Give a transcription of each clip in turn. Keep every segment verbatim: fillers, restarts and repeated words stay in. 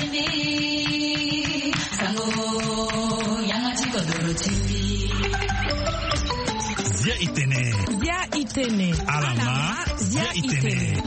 Zia Itene. Zia Itene. Alama. Zia Itene.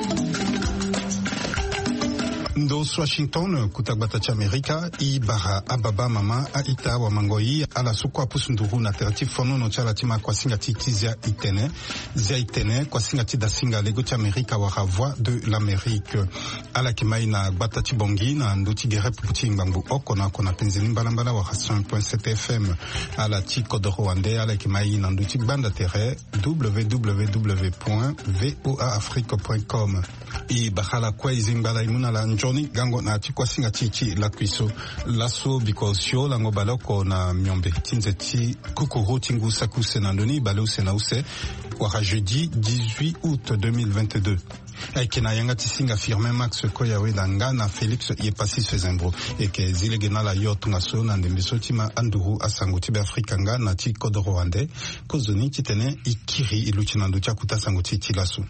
Ndos Washington kutagbata cha Amerika i bara ababa mama a ita wa mangoi ala sukwa pusunduru na terati fono no chala tima kwa singa titi Zia Itene. Zia Itene kwa singa tida singa lego cha Amerika wa voix de l'Amérique. Ala kimai na gbata tibongi na nduti gere puputi ngambu oko na kona penzeli mbalambala wa cent un point sept F M. Ala tiko de Rwanda ala kimai na nduti banda tere w w w point voa afrique point com. I bahala kwa izimbala imuna la njoni gango na chikwa singa chichi la kuiso laso bikosio la ngobaloko na myombe tinzeti kukuru tingu sakuse na ndoni balose na use waka jeudi dix-huit août deux mille vingt-deux. Aikena yanga tisinga firme Max Koyawe danga na Felix Yepasi Sezembro eke zile gena la yotu ngaso na ndembeso tima anduru asango tibe Afrika nga na ti kodo Rwanda kozoni kitene ikiri iluchinando cha kutasango ti laso.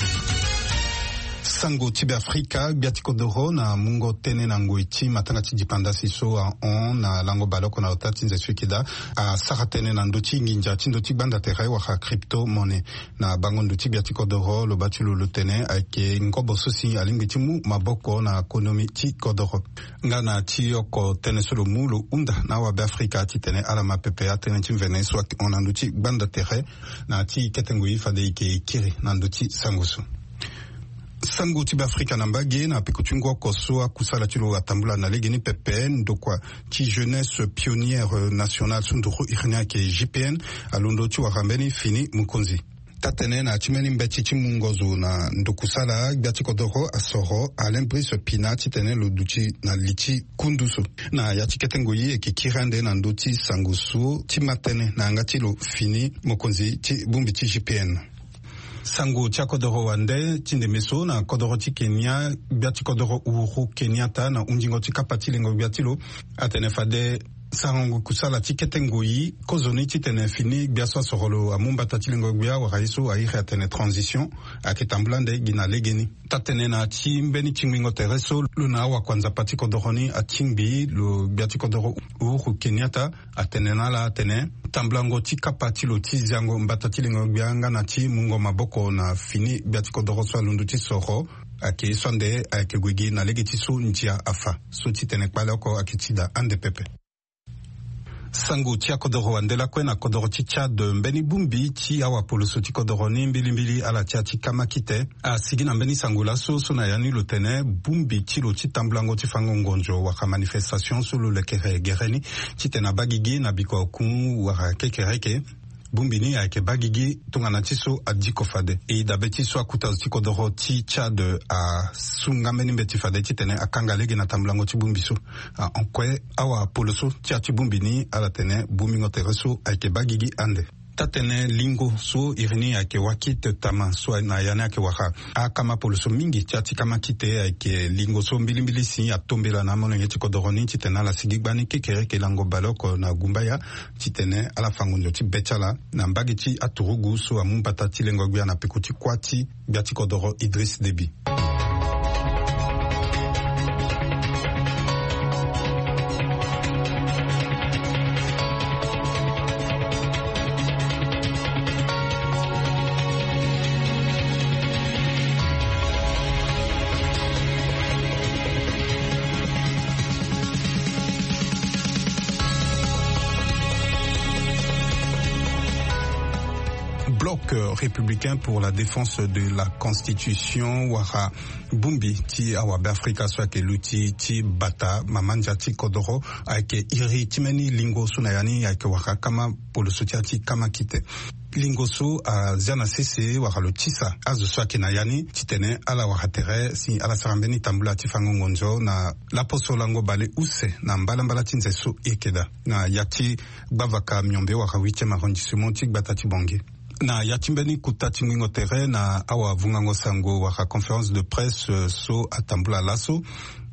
Sango tibe Afrika biatiko doro na mungo tene na ngoiti matanga tijipanda siso a on na lango baloko na otati nzesu kida a saratene na ndoti nginja tindoti banda tere wa crypto money na bango ndoti biatiko doro lo batulo lutene ake ngobo sosi alingitimu maboko na ekonomi ti kodoro ngana ti oko tene solo mulo unda na wa Afrika titene ala mapepe atene timvene so on ndoti banda tere na ti ketengui fade ke kiri na ndoti sangosu. Sango tibe Afrika na mbage na pekutungo kosoa kusala tilo atambula na legeni pepe ndokwa ti jeunesse pionnière nationale sunduru irnia ke J P N alondo ti warambeni fini mukonzi tatene na chimeni mbeti chimungozo na ndokusala gati kodoro asoro alembris pina titene loduchi na lichi kunduso na yachiketengoyi ekikirande na ndoti sangusu timatene na ngatilo fini mukonzi ti bumbi ti J P N. Sango tia kodoro wande tinde meso na kodoro ti Kenya biati kodoro Uhuru Kenyatta na unjingo ti kapati lengo biatilo atene fade sango kusala ti ketengoyi kozoni ti tene fini biaso sorolo amumba tati lengo bia wa raiso aire atene transition akitambulande gina legeni tatene na ti mbeni chingingo tereso luna wa kwanza pati kodoroni atingbi lo biati kodoro Uhuru Kenyatta atene nala atene tamblango ti kapati lo ti zango mbata ti lengo bianga na ti mungo maboko na fini biati kodoro so lundu ti soro ake sonde ake gwegi na legeti so njia afa so ti tene kpaloko akitida ande pepe. Sango tia kodoro wandela kwe na kodoro ti Chad mbeni bumbi ti awa poloso ti kodoro ni mbili mbili ala tia ti kamakite a sigi na mbeni sango laso so na yani lo tene bumbi ti lo ti tamblango ti fango ngonjo waka manifestation so lo lekere gereni ti tena bagigi na biko kun waka kekereke bumbi ni ayeke bagigi tongana ti so adiko fade e dabe ti so akuta ti kodoro ti Chad a sunga mbeni mbe ti fade ti tene akanga lege na tamblango ti bumbi so a onkue awa poloso ti a ti bumbi ni ala tene bumingo tere so ayeke bagigi ande tatene lingo so irini ayeke wakite tama so na yani ayeke waka akama poloso mingi ti ati kama kite ayeke lingo so mbilimbili si atombela na molenge ti kodoro ni ti tene ala sigi gbani kekere ke lango baloko na gumbaya ti tene ala fangonzo ti be ti ala na mbage ti aturugu so amumbata ti lengo gbia na peku ti kuâ ti gbia ti kodoro Idriss Déby. Républicain pour la défense de la Constitution wara bumbi ti awa Afrika so ke luti ti bata mamanja ti kodoro ayeke iri timeni lingo so na yani ayeke waka kama polo so ti kama kite lingo so a ziana sese waka lo tisa azo so ayeke na yani ti tene ala waka tere si ala sara mbeni tambula ti fango ngonzo na lapo so lango bale use na mbalambala ti nze so e yeke na ya ti gbavaka myombe waka huitième arrondissement ti gbata ti bonge na yatimbeni kutati ngingo tere na awa vungango sango waka conférence de presse so atambula laso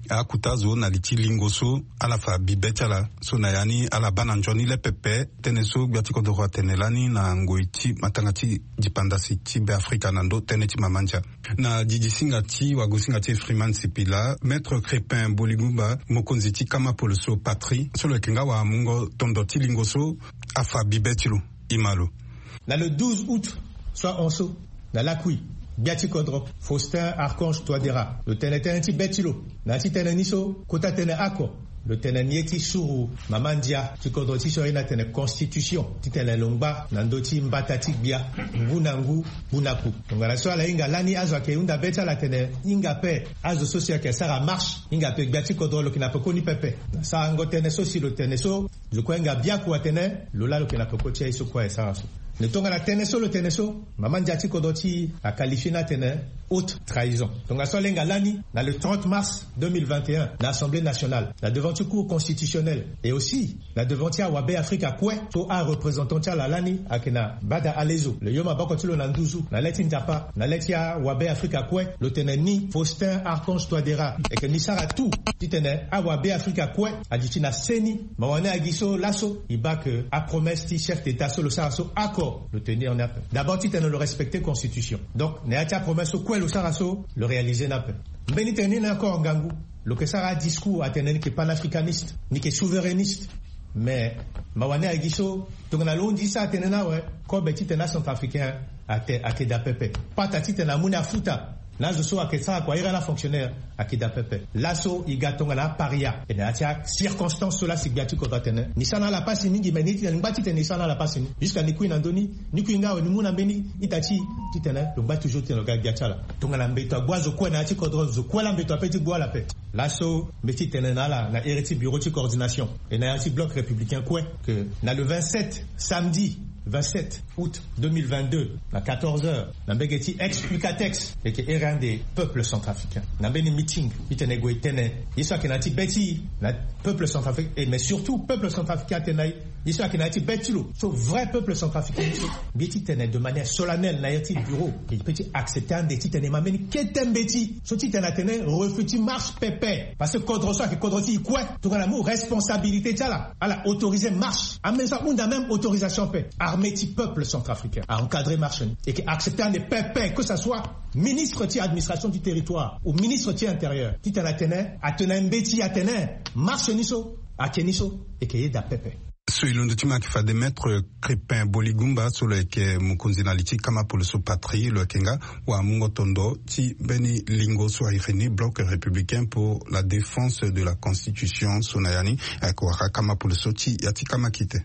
akuta zo na liti lingoso ala fa bibetala so na yani ala bana njoni le pepe teneso biatiko do tenelani na ngoiti matangati dipandasi ti be Afrika nando teneti mamanja na didisinga ti wagosinga ti Freeman Sipila maître Crépin Boligumba mokonziti kama poloso patrie so le kinga wa mungo tondoti lingoso afa bibetilo imalo na le douze août soit onso na lakui Biati Kodro, Faustin Archange Touadéra, le teneti betilo, nati teneniso, kota tene ako, le tenenieti suru, mamandia, ti kodro ti sorina tene constitution, ti tene longba, nandoti mbatati bia, mbunangu, bunaku. Donc la soa la inga lani azo ke unda beta la tene, inga pe, azo sosia ke sara marche, inga pe Biati Kodro lo kina peko ni pepe. Sa ango tene so si lo tene so, je kwa inga bia kwa tene, lola lo kina peko tia iso kwa e sara so. Le tonga la teneso le teneso maman Diati Kodoti a qualifié na tene haute trahison. Donc à solenga lani na le trente mars deux mille vingt et un l'Assemblée nationale la devanture cour constitutionnelle et aussi la devanture Wabe Afrika kwe to a représentant la lani akena bada alezo le yoma bakotilo na nduzu na leti ntapa na letia Wabe Afrika kwe le tene ni Faustin Archange Touadéra et que ni sara tout titene a Wabe Afrika kwe a dit na seni mawane agiso lasso iba que a promesse ti chef d'état solo sara so accord le tenir en appel. D'abord, tu le respecter constitution. Donc, n'ayati promesse au quoi le saraso le réaliser en appel. Mbeni tenir encore gangu. Le que ça a discours à tenir qui est panafricaniste, ni qui est souverainiste. Mais, mawane agiso, donc na l'on dit ça à tenir ouais, comme petit tenir centrafricain à te à te d'apepe. Pas ta tite na muna futa. Là, je suis à Ketsa, quoi, il y a un fonctionnaire à Kida Pepe. L'asso, il y a un paria. Et il y a une circonstance, cela, c'est Biati Kovatene. Nisana la passe, ni mais ni ni bati Nisana la passe, jusqu'à Niku Nandoni, Niku Nga, ni Muna Beni, Itachi, Titana, le bat toujours le gars Gatchala. Tonga Lambeto, Bois, au coin, Nati Kodron, au coin Lambeto, petit bois la paix. L'asso, Betty Tenenala, na hérité bureau de coordination. Et na un bloc républicain, quoi, que, na le vingt-sept, samedi, vingt-sept août deux mille vingt-deux, à quatorze heures, Nambegeti explicatex, et qui est un des peuples centrafricains. Nambeni meeting, itene go itene, yisa kenati beti, na peuple centrafricain, et mais surtout peuple centrafricain tenai, yisa kenati betilo, so vrai peuple centrafricain, beti tene de manière solennelle, na yati bureau, et petit accepter un des titene mameni, ketem beti, so titene tene, refuti marche pépé, parce que kodrosa, que kodrosi, quoi, tout la mot, responsabilité, tala, à la autoriser marche, amen ça, on a même autorisation paix. Armée peuple centrafricain à encadrer marché et qui accepter des pépins que ce soit ministre de administration du territoire ou ministre de intérieur qui t'en a tenu à tenir un bêtis à tenir marche niso à keniso et qui est da pépin. So ilondotima qui fa de maître Crépin Boligumba sur le que mukunzinaliti kama poloso patrie le kenga wa mungo tondo ti beni lingo so irene bloc républicain pour la défense de la constitution sonayani kwa kama poloso ti yati kama kite.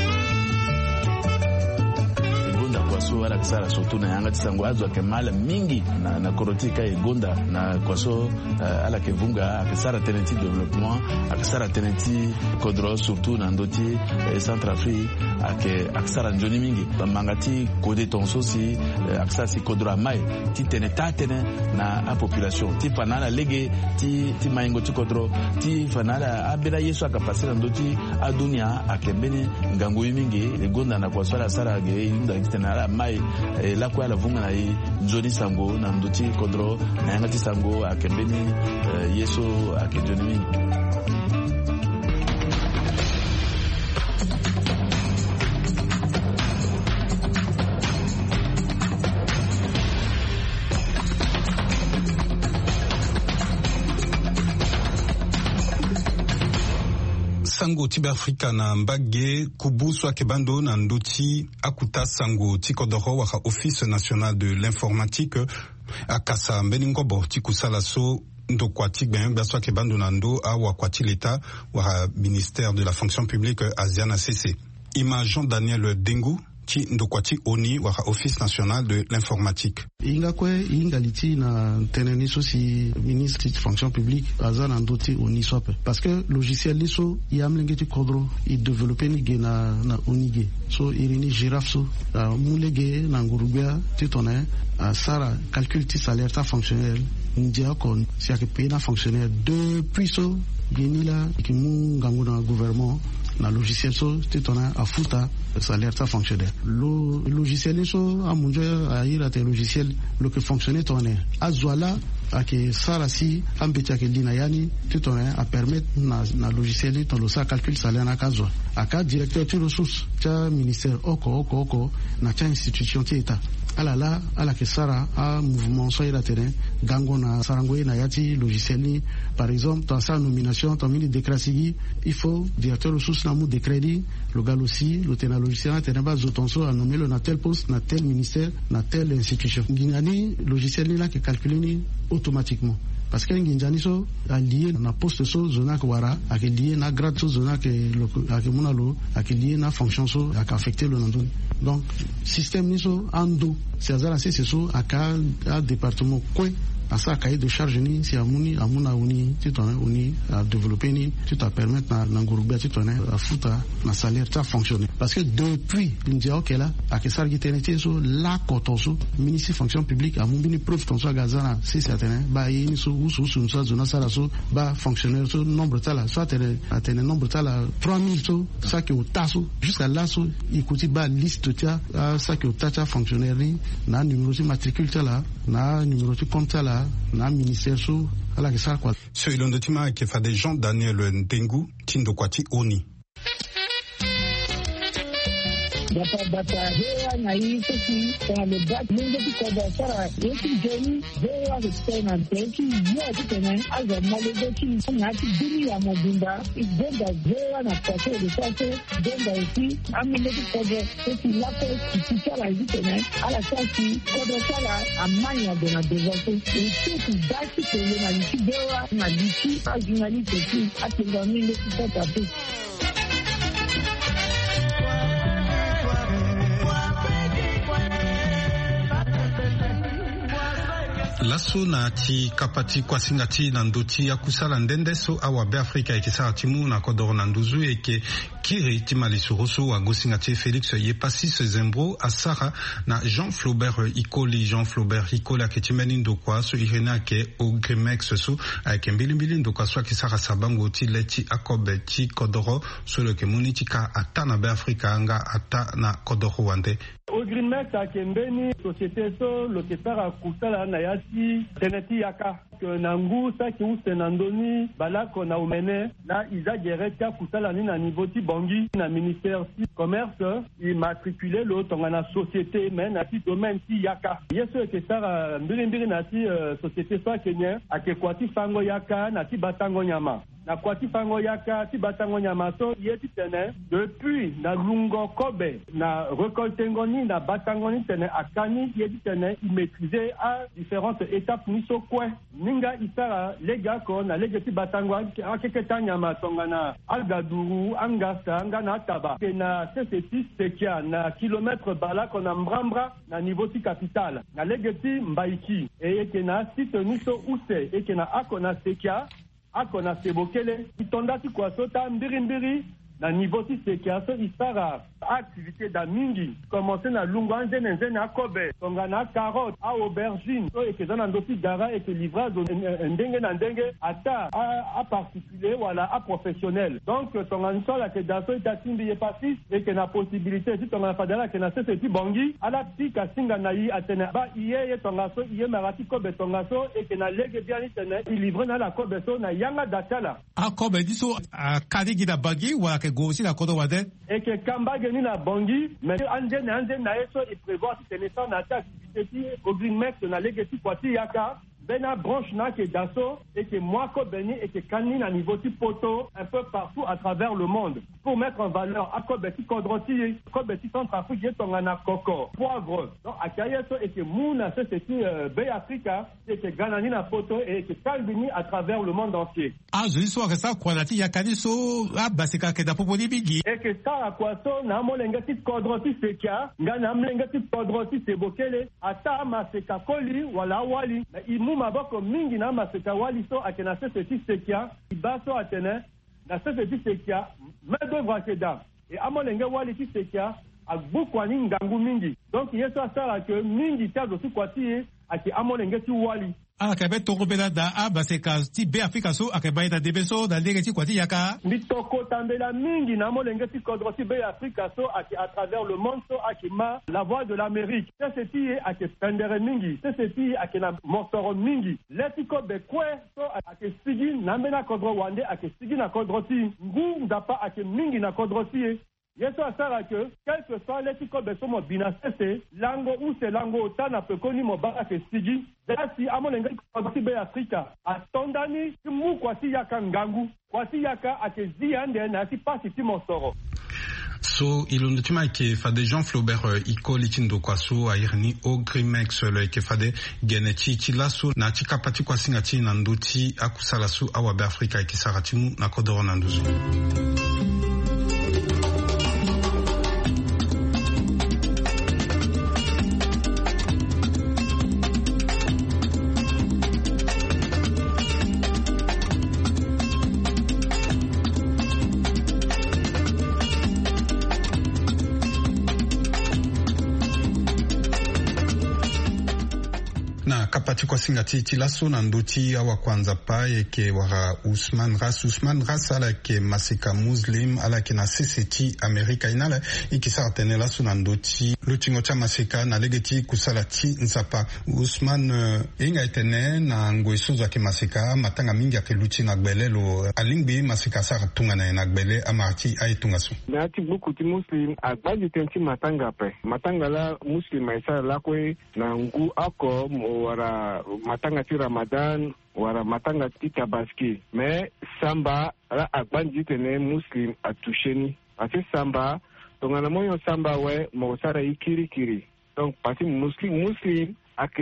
Kwaso wala kisara surtout na yanga tisango azo akemala mingi na na korotika egonda na kwaso uh, ala kevunga akisara tenenti développement akisara tenenti kodro surtout na ndoti eh, Centrafrique ake akisara njoni mingi bamangati kode tonso si uh, akisara si kodro mai ti teneta tene na a population ti fanala lege ti ti maingo ti kodro ti fanala abela yesu akapasira ndoti adunia akembeni ngango mingi egonda na kwaso ala sara ge inda kitena ala mai eh, la kwa la vunga na i Johnny Sango na ndoti kodro na yangati Sango akembeni eh, yeso akejoni. Sango tibe Afrika na mbage kubuswa kebando na ndoti akuta sango tikodoro waka Office national de l'informatique akasa mbeni ngobo tikusala so ndo kwati ben baswa kebando na ndo awa kwati l'État wa ministère de la fonction publique Asiana C C. Ima Jean-Daniel Dengu ti ndokwati oni wa Office national de l'informatique. Inga kwe inga liti na teneni so si ministre de fonction publique azana ndoti oni sope parce que logiciel liso yamlenge ti kodro i développer ni gena na onige so irini giraffe so mulege na ngurubia ti tone sara calcul ti salaire ta fonctionnel ndia kon si ake paye na fonctionnaire depuis so genila ki mu ngangu na gouvernement na logiciel so titona afuta salaire ta fonctionnaire lo logiciel so amunjo aira te logiciel lo que fonctionner tonne azwala ake sarasi ambeti ke lina yani titona a permettre na na logiciel ton lo sa calcul salaire na kazwa aka directeur de ressources ta ministère oko oko oko na ta institution ti état ala la ala ke sara a mouvement so ira terrain gango na sarango na yati logiciel ni par exemple dans sa nomination dans mini décrasigi il faut directeur de ressources na mu décrédit le gal aussi le tena logiciel tena ba zotonso a nommé le na tel poste na tel ministère na telle institution ngani logiciel ni là qui calcule ni automatiquement parce que nginjani so a lié na poste so zona ko wara a lié na grade so zona ke a ke munalo a lié na fonction so a affecter le nandon donc système ni so ando c'est azara c'est so a ka a département quoi à ça cahier de charge ni si amuni amuna uni tu t'en uni à développer ni tu t'as permettre na ngurubia tu t'en à fouta na salaire ça fonctionner parce que depuis il dit OK là à que ça gitenete so la kotoso ministre fonction publique a mumbini preuve ton so gazana c'est certain ba yini so usu so so zona sala so ba fonctionnaire so nombre tala soit atteindre nombre tala trois mille so ça que au taso jusqu'à là so ikuti ba liste tia ça que au tacha fonctionnaire ni na numéro de matricule tala na numéro de compte tala na ministère so ala ke sa kwa so ilondo tima ke fa des gens Daniel Ntengu tindo kwati oni Bata bata hewa na hii sisi kwa lebati mungu tuko basara yeki jeni hewa kutena teki yote tena aza malebeki na kidini ya mobimba ibenda hewa na pate de pate benda ici amile tuko teki lako kitala hizi tena ala sasi kodo sala amanya de na devote ici daki tele na ici hewa na ici ajinali teki atenda mile tuko tatu. laso na ti kapati kwa singati na ndoti ya kusala ndende so awa be Afrika ikisara timu na kodoro na nduzu eke kiri timali surusu wa gosingati Félix Yepassis Zembro Asara na Jean Flaubert Ikoli Jean Flaubert Ikoli akitimeni ndokwa so irena ke Ogrimex so ake mbili mbili ndokwa so akisara sabango ti leti akobe ti kodoro so le ke munitika ata na be Afrika anga ata na kodoro wande Ogrimex akembeni société so lo ke sara kusala na yati teneti yaka nangu sa ki usenandoni balako na umene na iza gereka kusala ni na niveau ti bongi na ministère si commerce immatriculé lo tonga na société men na ti domaine ti yaka yeso ke sara mbiri mbiri na ti uh, société so Kenya akekwati fango yaka na ti batango nyama na kwati fango yaka ti batango nyama so yeti tene depuis na lungo kobe na récolte ngoni na batango ni tene akani yeti tene maîtriser à différentes étapes ni so kwe ninga isara lega ko na lega ti batango akeke tanyama tonga na algaduru angasa anga na taba na seseti sekia na kilomètre bala ko na mbrambra na niveau ti capitale na lega ti mbaiki e yeke na site ni so use eke na ako na sekia ako na sebokele itondati kwa sota mbiri mbiri na niveau ti sekiaso isara activité da mingi commencer na lungo nzene nzene akobe tonga na carotte a aubergine so ekeza na ndosi dara eke livrage ndenge na ndenge ata a particulier wala a professionnel donc tonga nsola ke daso itatimbi Yepassis eke na possibilité si tonga na fadala ke na sese ti bongi ala ti kasinga na yi atene ba iye ye tonga so iye marati kobe tonga so eke na lege biani tene i livre na la kobe so na yanga datala akobe diso kadi gida bagi wala ke gosi na kodo wade eke kambage ni na bongi mais anje na anje na eso il prévoit si tenesa na ta activité au Greenmex na legeti kwati yaka bena branche na ke daso et que moi ko beni et que kani na niveau ti poto un peu partout à travers le monde pour mettre en valeur akobeti kodroti kobeti Centrafrique tonga na koko poivre donc akayeso et que muna c'est c'est be Africa et que ganani na poto et que kalbini à travers le monde entier ah je sois que ça quoi na ti yakani so ah basika ke da poponi bigi et que ça quoi so na molenga ti kodroti sekia ngana mlenga ti kodroti sebokele ata maseka koli wala wali imu maboko mingi na maseka wali so akena sese ti sekia ibaso atene na sese ti sekia main d'œuvre akeda et amolenge wali ti sekia agbukwani ngangu mingi donc yeso asala ke mingi tazo si kwati ake amolenge ti wali ala ka be toko bela da abaseka ti be Afrika so ake baita debeso da lege ti kwati yaka ndi toko tambela mingi na molenge ti kodro ti be Afrika so ake à travers le monde so ake ma la voix de l'Amérique c'est ti ake pendere mingi c'est ti ake na mosoro mingi letiko be kwe so ake sigi na mbena kodro wande ake sigi na kodro ti ngu ndapa ake mingi na kodro ti yeso asara que quel que soit letiko be so mo binasese lango ou se lango otana pe koni mo ba ake sigi dasi amolenga kodro ti be Afrika atondani mu kwasi yaka ngangu kwasi yaka ake ziande na si pasi ti mosoro. So ilundu tima ke fade Jean Flaubert uh, iko litindo kwa so ayirni o Grimex le ke fade geneti ti laso na ti kapati kwa singa ti na nduti akusala su awabe Afrika ki saratimu na kodoro na nduzu. Kapati kwa singa ti ti laso na ndoti awa kwanza pa yeke wara Ousmane Ras Ousmane Ras ala ke masika muslim ala ke na C C T Amerika inala ikisara tene laso na ndoti lutingo cha masika na legeti kusala ti nzapa Ousmane uh, inga itene na ngoiso za ke masika matanga mingi ake luti na gbele lo alingbi masika sara tunga na na gbele amarti ay tunga so na ti buku ti muslim agbaji tenti matanga pe matanga la muslim aisa la kwe na ngu ako wara matanga ti Ramadan wara matanga ti Tabaski mais samba la agbanji tene muslim atusheni ati samba tongana moyo samba we mo sara ikiri kiri donc pati muslim muslim ak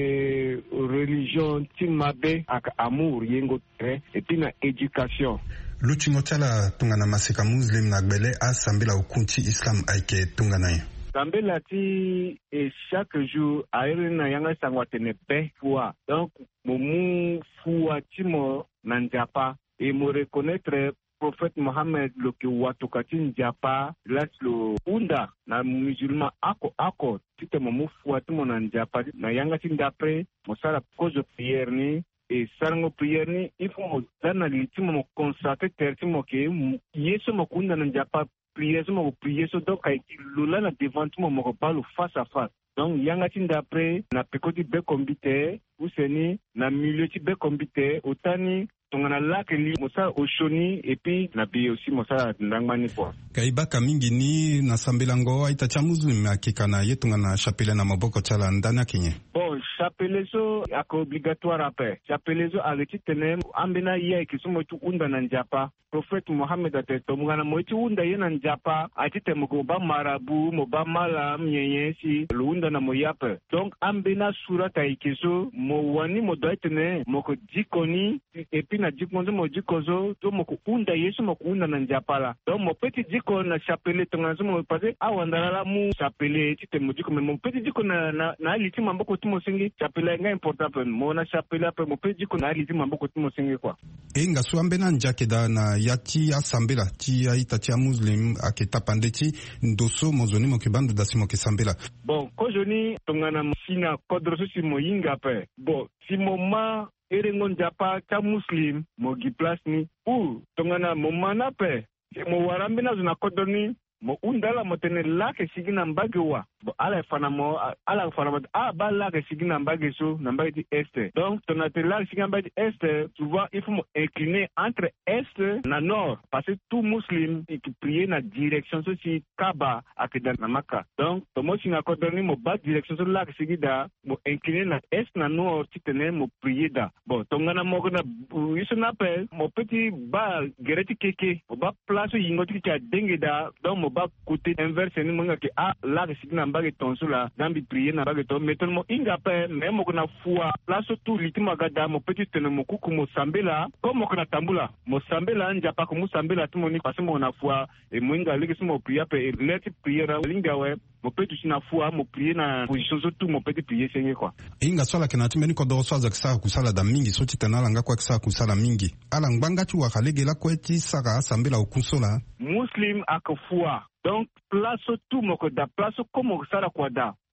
religion ti mabe ak amour yengo tre et puis na éducation lutingo tala tongana masika muslim na gbele asambela ukunti islam aike tongana ye Sambela ti et chaque jour aire na yanga sangwa tene pe fois donc momu fois ti mo na njapa et mo reconnaître prophète Mohammed lo ke watoka ti njapa las lo unda na musulman ako ako ti te momu fois ti mo na njapa na yanga ti ndapre mo sala cause prière ni et sarango prière ni il faut mo dana li ti mo consacrer ter ti mo ke yeso mo kunda na njapa prière mo prière so donc ay lola na devant mo mo parle face à face donc yanga ti d'après na pekoti be kombite useni na milieu ti be kombite otani tongana lak li mosa oshoni et puis na bi aussi mosa ndangmani quoi kaiba kamingi ni na sambelango aita cha muslim akikana yetunga na chapelle na maboko chala ndana kinye bon chapelle so ak obligatoire après chapelle so aleti tene ambena ye kisumo tu unda na njapa prophète Mohammed ateto mungana moiti unda yena njapa atite mo ba marabu mo ba mala myenye si lunda na moyape donc ambena surata ikiso mo wani mo doitene mo ko dikoni et puis na dikozo mo dikozo to mo ko unda yesu mo ko unda na njapa la donc mo petit diko na chapelle tongazo mo pase awandala la mu chapelle tite mo diko mo petit diko na na, na aliti mamboko timo singi chapelle nga important pe mo na chapelle pe mo petit diko na aliti mamboko timo singi kwa enga so ambena njake da na yati asambela ti aita ti muslim aketa pandeti ndoso mozoni mo kibando da simo ke sambela bon ko joni tongana sina kodroso si mo yinga pe bon si mo ma erengo njapa ta muslim mo gi place ni ou tongana mo mana pe mo warambe na zona kodoni mo undala mo tene lake sigina mbage wa bo ala fana mo ala fana mo a ba lake sigina mbage so na mbage est donc tonate lake sigina mbage est souvent il faut mo incliner entre est na nord parce que tout muslim qui prie na direction so si kaba akida na maka donc to mo singa kodoni mo ba direction so lake sigida mo incliner na est na nord ti tene mo prier da bon tongana mo na iso na pe mo petit ba gereti keke mo ba place yingoti ki a dengeda donc mo ba côté inverse ni monga ke a la sigina mbage tonso la dambi prier na mbage to meton mo inga pe même mo na foi place tout litima gada mo petit tene mo kuku mo sambela comme mo na tambula mo sambela njapa ko mo sambela tumo ni parce mo na foi et mo inga leki mo prier pe let prier ra linga we mo petit na foi mo prier na position so tout mo petit prier senge quoi inga sola ke na timeni ko do so za kisa kusala da mingi so titana langa kwa kisa kusala mingi ala ngbanga tu wa kalegela kweti saka sambela okusola muslim akafua donc place tout moko da place comme sala kwa da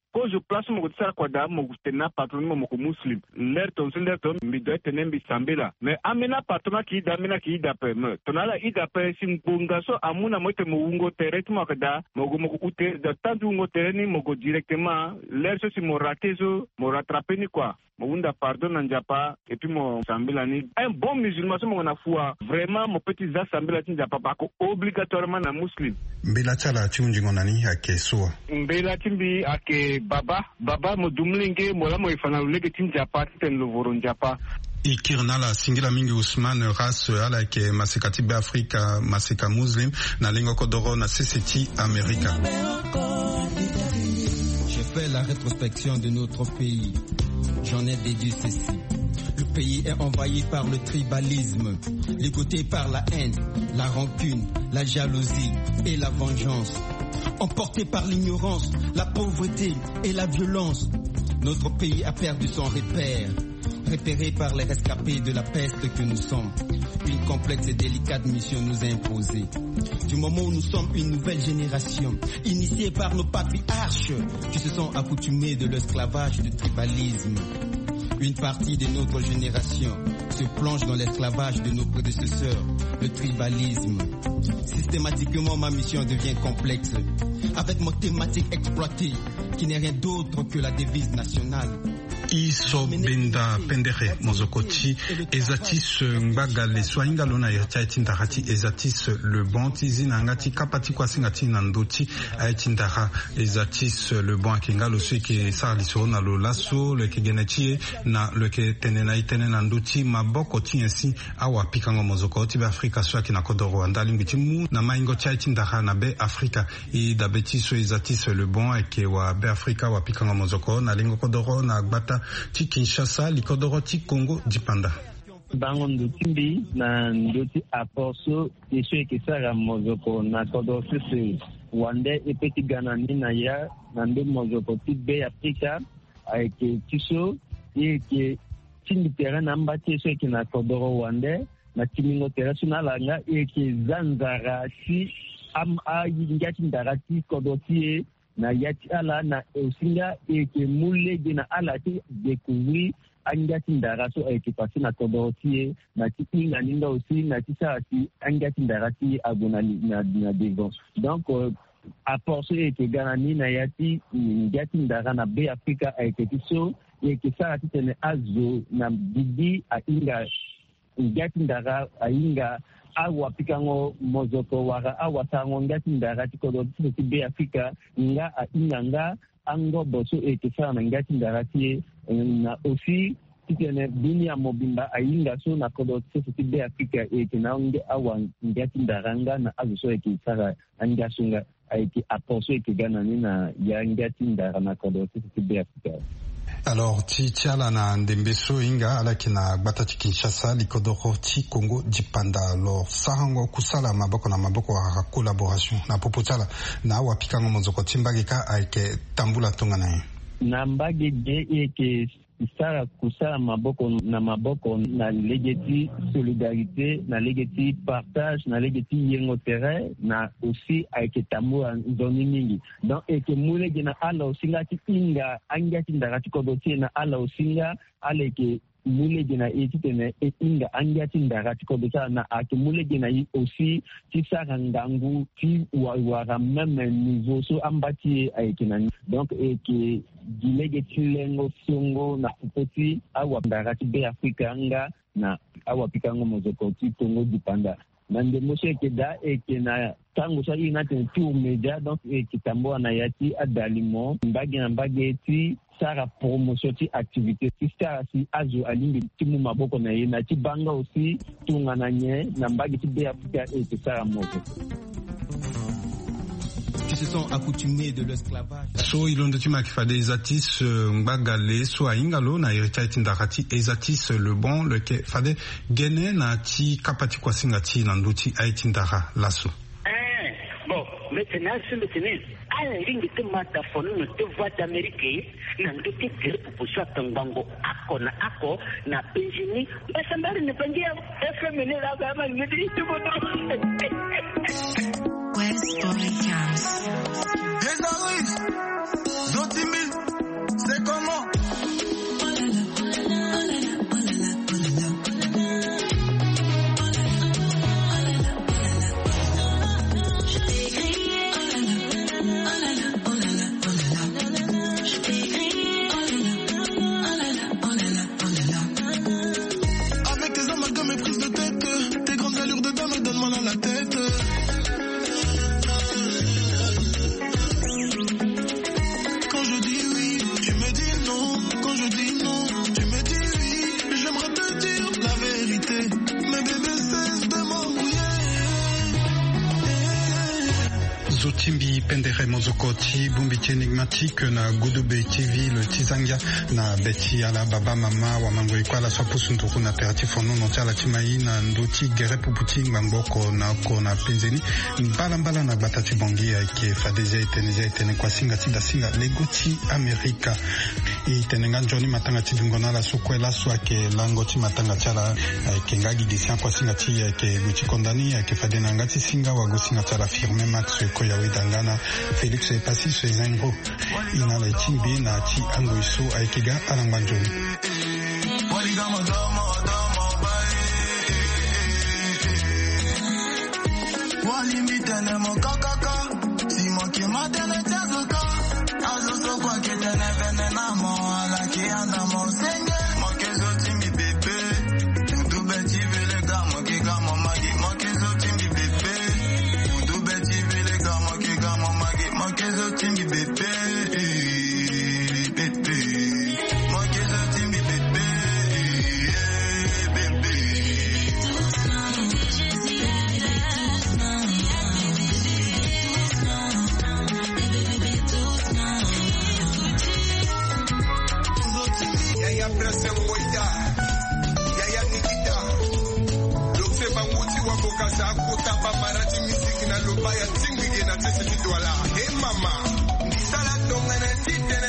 ko je place mo tsara ko da mo tena patron mo ko muslim ler ton sin ler ton mi do tenen bi sambela mais amena patron ki da mena ki da pe me tonala ida pe sin bunga so amuna mo te mo ungo directement ko da mo go mo ute da tandu ungo tereni mo go directement ler so si mo raté so mo rattraper ni quoi Mounda pardon Nanjapa et puis mon Sambilani. Un bon musulman, c'est mon foi. Vraiment, mon petit Zah Sambilani Njapa, obligatoirement un musulman. Mbela chala chiunjingo nani ake soa. Mbela timbi ake baba. Baba mo dumlinge, mola mo ifana ulege tinjapa, ten lovoro Njapa. Ikirnala singila mingi Usman ras ala ke masekati be Afrika, maseka muslim, na lengo kodoro na C C T America. J'ai fait la rétrospection de notre pays. J'en ai déduit ceci. Le pays est envahi par le tribalisme, ligoté par la haine, la rancune, la jalousie et la vengeance. Emporté par l'ignorance, la pauvreté et la violence, notre pays a perdu son repère. Repéré par les rescapés de la peste que nous sommes, une complexe et délicate mission nous a imposée. Du moment où nous sommes une nouvelle génération, initiée par nos patriarches, qui se sont accoutumés de l'esclavage et du tribalisme. Une partie de notre génération se plonge dans l'esclavage de nos prédécesseurs, le tribalisme. Systématiquement, ma mission devient complexe, avec mon thématique exploitée, qui n'est rien d'autre que la devise nationale. Iso benda pendere mozokoti ezatis mbaga le soinga lona yacha tindahati ezatis le bon tizina ngati kapati kwa singati nandoti aitindara ezatis le bon kinga lo sike sarli sona lo lasso le kegenechi na le ke tenena itene nandoti maboko ti ainsi awa pikango mozokoti be Afrika so kina kodoro andali ngitimu na maingo cha tindara na be Afrika e dabetiso ezatis le bon eke wa be Afrika wa pikango mozoko na lingo kodoro na gbata ti Kinshasa likodoro ti Congo dipanda bango ndutimbi na nduti aporso yeso ekisara mozoko na kodoro sisi wande epeti gana nina ya na ndu mozoko ti be Afrika aike tiso eke tindi terrain na mbati yeso eke na kodoro wande na timingo terrain sunalanga eke zanzara si am a yingati ndara ti kodoro ti na yati ala na usinga eke mule na ala ti découvrir angati ndara so eke passé na kodorotie na ti inga ninga aussi na ti sa ti angati ndara ti abona na na devant donc euh, apport so eke ganani na yati ngati ndara na be Afrika eke ti so eke sa ti tene azo na bibi a inga ngati ndara a inga awa pikango mozoko wara awa sango ngati ndara ti kodo ti be Afrika nga a inanga ango boso eke sana ngati ndara ti na aussi tene dunia mobimba a inga so na kodo ti be Afrika eke na nge awa ngati ndara nga na azo so eke sara anga sunga eke aposo eke gana ni na ya ngati ndara na kodo ti be Afrika. Alors ti tiala na ndembeso inga ala kina gbata ti Kinshasa likodoro ti Congo dipanda alors sahango kusala maboko na maboko wa collaboration na popo tiala na wa pikango mozoko timbagika aike tambula tonga na na mbage de eke isara kusala maboko na maboko na legeti solidarité na legeti partage na legeti yengo terrain na aussi aike tambua zoni mingi donc eke mulege na ala osinga ti inga angati ndara ti kodotie na ala osinga ala eke mulege na eti tene e inga angati ndara ti kodotia na ake mulege na i aussi ti sara ngangu ti wara même niveau so ambati aike na donc eke dilege ti lengo songo na popoti awa ndara ti be Afrika nga na awa pikango mozoko ti Congo dipanda na ndemo so eke da eke na tango so ina tene tour media donc eke tamboa na yati adalimo mbage na mbage ti sara promotion ti activité ti sara si azo alingi ti mu maboko na ye na ti banga aussi tunga na nye na mbage ti be Afrika eke sara mozo qui se sont accoutumés de l'esclavage. So ilondo tima kifade ezatis mbagale so aingalo na irita itindaka ti ezatis le bon le ke fade gene na ti kapati kwa singa ti na nduti aitindaka laso. Eh bon maintenant c'est maintenant ala ringi te mata fono no te voix d'Amérique na nduti te pour so tangango ako na ako na penjini basambali ne pangia F M ne la kama ngidi tu bono. West Boy Jams. Yes, Zotimbi, c'est comment? Zotimbi pendere mozokoti bumbiti enigmatique na Gudube T V le Tizanga na beti ala baba mama wa mango ikwala swapusu ntuku na peratifu nono tiala timai na ndoti gere puputi ngamboko na ko na penzeni mbala mbala na batati bongi ya ke fadezia itenezia itene kwa singa tida singa legoti Amerika itenenga njoni matanga tidungona la sukwela swa ke langoti matanga tiala ke ngagi disian kwa singa tia ke guchi kondani ya ke fadena ngati singa wa gusinga tiala firme max ko ya wedangana Felix Epasi Sezango ina la timbi na ti angoiso aikiga alangbanjoni Walimbitene mo kakaka si mo ke matene chazuka azoso kwa ketene venena mo ala ki anda mo senge mo ke zotimbi bebe tutu beti vile gamo ki gamo magi mo ke zotimbi bebe tutu beti vile gamo ki gamo magi mo ke zotimbi bebe bebe mo ke zotimbi bebe bebe Yaya Presen Moida, Yaya Nikita, Lokse Banguti Waboka Sakuta Paparati Music na Lubaya Tingige na Tese Tidwala. Hey mama, Nisala Tonga na Tite